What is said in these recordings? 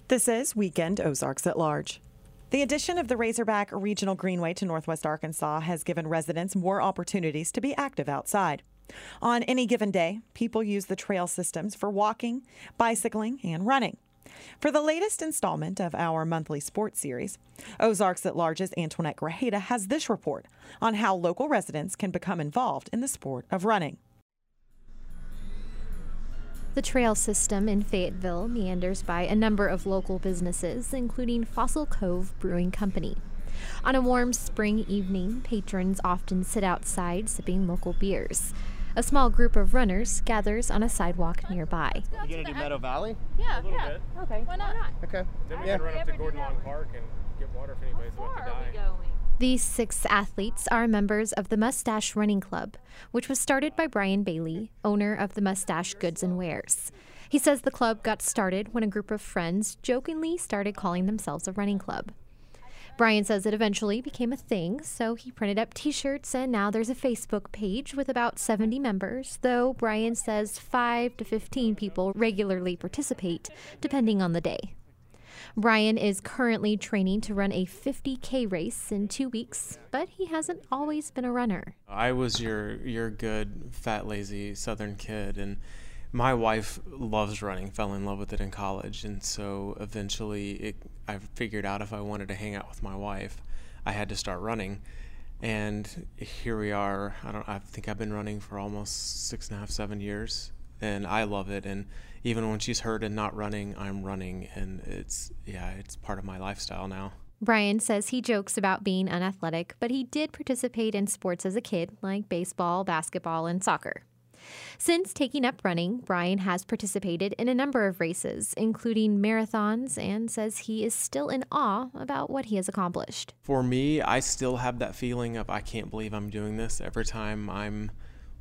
This is Weekend Ozarks at Large. The addition of the Razorback Regional Greenway to Northwest Arkansas has given residents more opportunities to be active outside. On any given day, people use the trail systems for walking, bicycling, and running. For the latest installment of our monthly sports series, Ozarks at Large's Antoinette Grajeda has this report on how local residents can become involved in the sport of running. The trail system in Fayetteville meanders by a number of local businesses, including Fossil Cove Brewing Company. On a warm spring evening, patrons often sit outside sipping local beers. A small group of runners gathers on a sidewalk nearby. You gonna do Meadow Valley? Yeah, a little bit. Okay, why not? Okay. Then we can run up to Gordon Lawn Park and get water if anybody's about to die. These 6 athletes are members of the Mustache Running Club, which was started by Brian Bailey, owner of the Mustache Goods and Wares. He says the club got started when a group of friends jokingly started calling themselves a running club. Brian says it eventually became a thing, so he printed up t-shirts, and now there's a Facebook page with about 70 members, though Brian says 5 to 15 people regularly participate, depending on the day. Brian is currently training to run a 50K race in 2 weeks, but he hasn't always been a runner. I was your good, fat, lazy Southern kid, and my wife loves running, fell in love with it in college, and so eventually I figured out if I wanted to hang out with my wife, I had to start running. And here we are. I think I've been running for almost 6.5, 7 years, and I love it. And even when she's hurt and not running, I'm running, and it's part of my lifestyle now. Brian says he jokes about being unathletic, but he did participate in sports as a kid, like baseball, basketball, and soccer. Since taking up running, Brian has participated in a number of races, including marathons, and says he is still in awe about what he has accomplished. For me, I still have that feeling of I can't believe I'm doing this every time I'm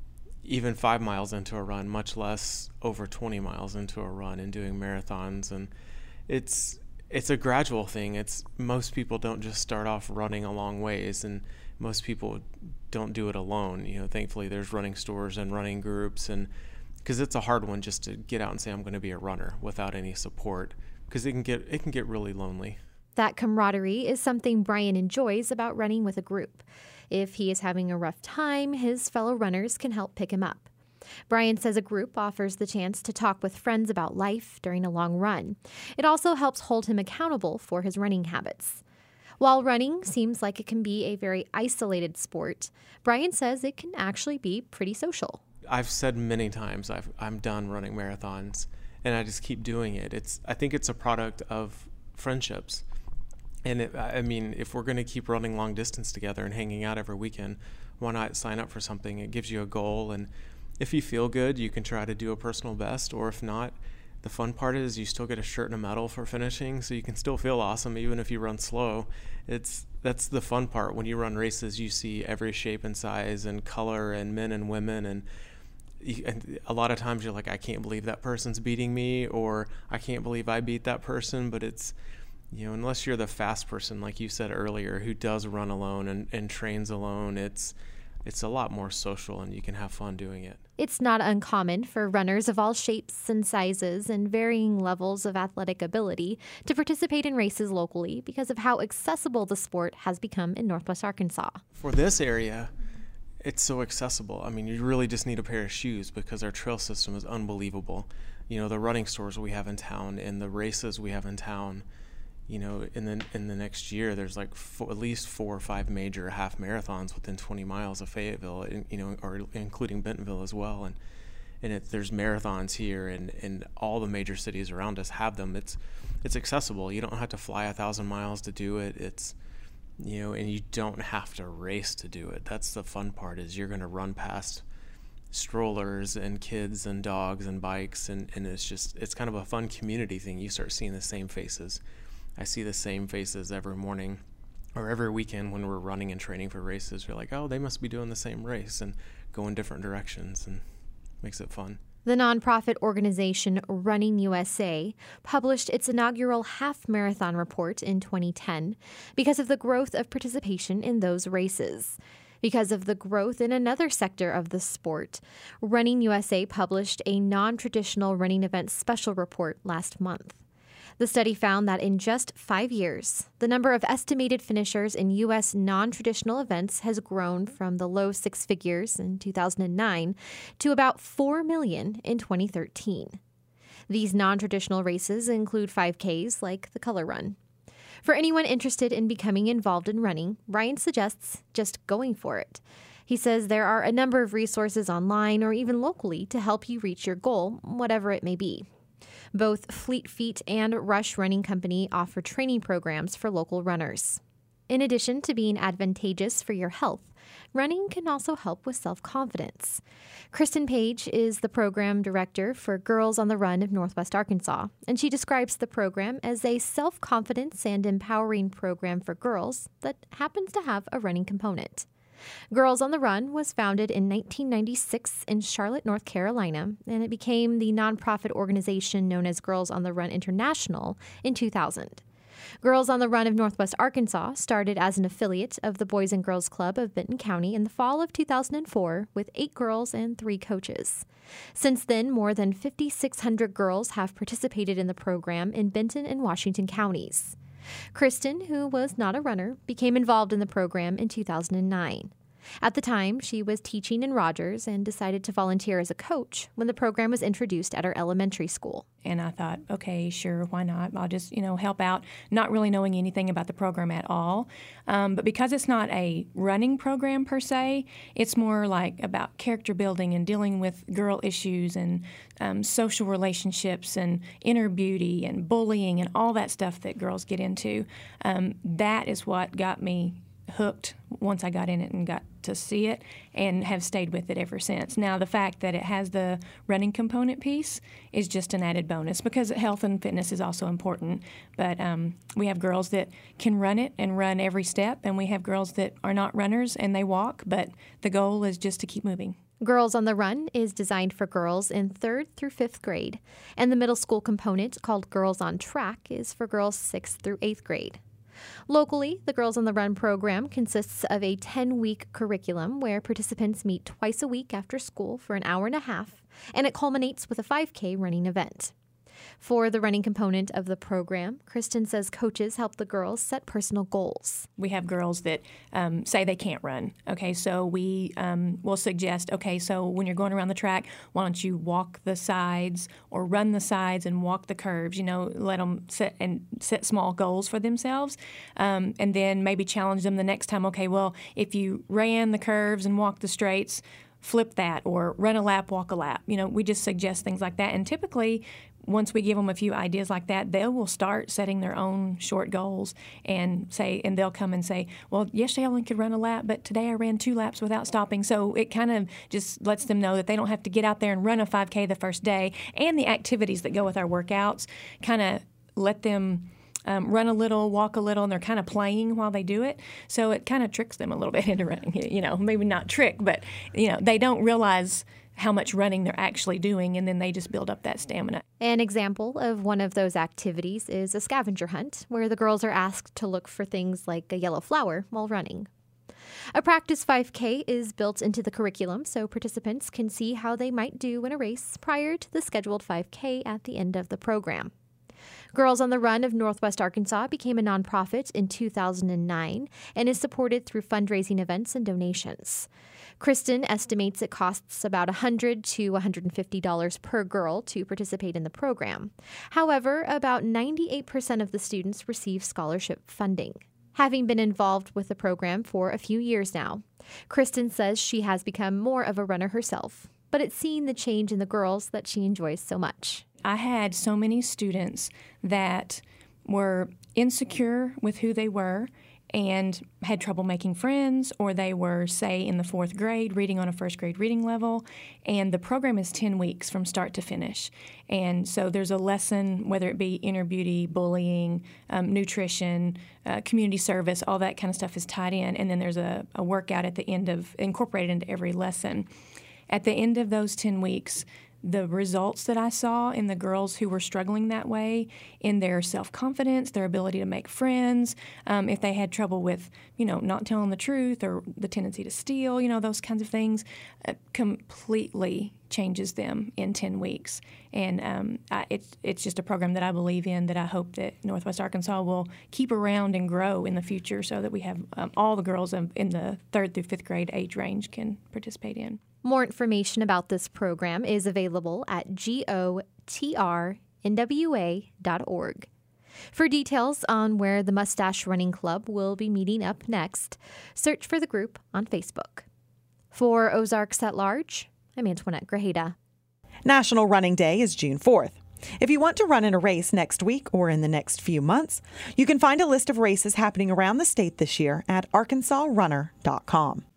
even 5 miles into a run, much less over 20 miles into a run and doing marathons. And it's a gradual thing. Most people don't just start off running a long ways, and most people don't do it alone. Thankfully there's running stores and running groups, and because it's a hard one just to get out and say I'm going to be a runner without any support, because it can get really lonely. That camaraderie is something Brian enjoys about running with a group. If he is having a rough time, his fellow runners can help pick him up. Brian says a group offers the chance to talk with friends about life during a long run. It also helps hold him accountable for his running habits. While running seems like it can be a very isolated sport, Brian says it can actually be pretty social. I've said many times I'm done running marathons, and I just keep doing it. I think it's a product of friendships. And if we're going to keep running long distance together and hanging out every weekend, why not sign up for something? It gives you a goal, and if you feel good, you can try to do a personal best, or if not, the fun part is you still get a shirt and a medal for finishing, so you can still feel awesome even if you run slow. That's the fun part. When you run races, you see every shape and size and color and men and women, and a lot of times you're like, I can't believe that person's beating me, or I can't believe I beat that person. But it's, unless you're the fast person, like you said earlier, who does run alone and trains alone, it's a lot more social, and you can have fun doing it. It's not uncommon for runners of all shapes and sizes and varying levels of athletic ability to participate in races locally because of how accessible the sport has become in Northwest Arkansas. For this area, it's so accessible. You really just need a pair of shoes because our trail system is unbelievable. The running stores we have in town and the races we have in town, in the next year, there's like at least 4 or 5 major half marathons within 20 miles of Fayetteville, or including Bentonville as well. And there's marathons here, and all the major cities around us have them. It's accessible. You don't have to fly 1,000 miles to do it. It's, and you don't have to race to do it. That's the fun part, is you're going to run past strollers and kids and dogs and bikes, and it's kind of a fun community thing. You start seeing the same faces. I see the same faces every morning or every weekend when we're running and training for races. You're like, oh, they must be doing the same race, and go in different directions, and makes it fun. The nonprofit organization Running USA published its inaugural half marathon report in 2010 because of the growth of participation in those races. Because of the growth in another sector of the sport, Running USA published a non-traditional running event special report last month. The study found that in just 5 years, the number of estimated finishers in U.S. non-traditional events has grown from the low six figures in 2009 to about 4 million in 2013. These non-traditional races include 5Ks like the Color Run. For anyone interested in becoming involved in running, Ryan suggests just going for it. He says there are a number of resources online or even locally to help you reach your goal, whatever it may be. Both Fleet Feet and Rush Running Company offer training programs for local runners. In addition to being advantageous for your health, running can also help with self-confidence. Kristen Page is the program director for Girls on the Run of Northwest Arkansas, and she describes the program as a self-confidence and empowering program for girls that happens to have a running component. Girls on the Run was founded in 1996 in Charlotte, North Carolina, and it became the nonprofit organization known as Girls on the Run International in 2000. Girls on the Run of Northwest Arkansas started as an affiliate of the Boys and Girls Club of Benton County in the fall of 2004 with 8 girls and 3 coaches. Since then, more than 5,600 girls have participated in the program in Benton and Washington counties. Kristen, who was not a runner, became involved in the program in 2009. At the time, she was teaching in Rogers and decided to volunteer as a coach when the program was introduced at her elementary school. And I thought, okay, sure, why not? I'll just, help out, not really knowing anything about the program at all. But because it's not a running program per se, it's more like about character building and dealing with girl issues and social relationships and inner beauty and bullying and all that stuff that girls get into. That is what got me hooked once I got in it and got to see it, and have stayed with it ever since. Now, the fact that it has the running component piece is just an added bonus because health and fitness is also important. But we have girls that can run it and run every step, and we have girls that are not runners and they walk, but the goal is just to keep moving. Girls on the Run is designed for girls in 3rd through 5th grade, and the middle school component, called Girls on Track, is for girls 6th through 8th grade. Locally, the Girls on the Run program consists of a 10-week curriculum where participants meet twice a week after school for an hour and a half, and it culminates with a 5K running event. For the running component of the program, Kristen says coaches help the girls set personal goals. We have girls that say they can't run. Okay, so we will suggest, okay, so when you're going around the track, why don't you walk the sides or run the sides and walk the curves? Let them set small goals for themselves, and then maybe challenge them the next time. Okay, well, if you ran the curves and walked the straights, flip that, or run a lap, walk a lap. We just suggest things like that, and typically, once we give them a few ideas like that, they will start setting their own short goals and they'll come and say, well, yesterday I only could run a lap, but today I ran 2 laps without stopping. So it kind of just lets them know that they don't have to get out there and run a 5K the first day. And the activities that go with our workouts kind of let them run a little, walk a little, and they're kind of playing while they do it. So it kind of tricks them a little bit into running. Maybe not trick, but they don't realize how much running they're actually doing, and then they just build up that stamina. An example of one of those activities is a scavenger hunt, where the girls are asked to look for things like a yellow flower while running. A practice 5K is built into the curriculum so participants can see how they might do in a race prior to the scheduled 5K at the end of the program. Girls on the Run of Northwest Arkansas became a nonprofit in 2009 and is supported through fundraising events and donations. Kristen estimates it costs about $100 to $150 per girl to participate in the program. However, about 98% of the students receive scholarship funding. Having been involved with the program for a few years now, Kristen says she has become more of a runner herself, but it's seen the change in the girls that she enjoys so much. I had so many students that were insecure with who they were and had trouble making friends, or they were, say, in the 4th grade, reading on a 1st grade reading level, and the program is 10 weeks from start to finish. And so there's a lesson, whether it be inner beauty, bullying, nutrition, community service, all that kind of stuff is tied in, and then there's a workout at the end incorporated into every lesson. At the end of those 10 weeks, the results that I saw in the girls who were struggling that way, in their self-confidence, their ability to make friends, if they had trouble with, not telling the truth or the tendency to steal, those kinds of things, completely changes them in 10 weeks. And it's just a program that I believe in, that I hope that Northwest Arkansas will keep around and grow in the future, so that we have all the girls in the 3rd through 5th grade age range can participate in. More information about this program is available at gotrnwa.org. For details on where the Mustache Running Club will be meeting up next, search for the group on Facebook. For Ozarks at Large, I'm Antoinette Grajeda. National Running Day is June 4th. If you want to run in a race next week or in the next few months, you can find a list of races happening around the state this year at arkansasrunner.com.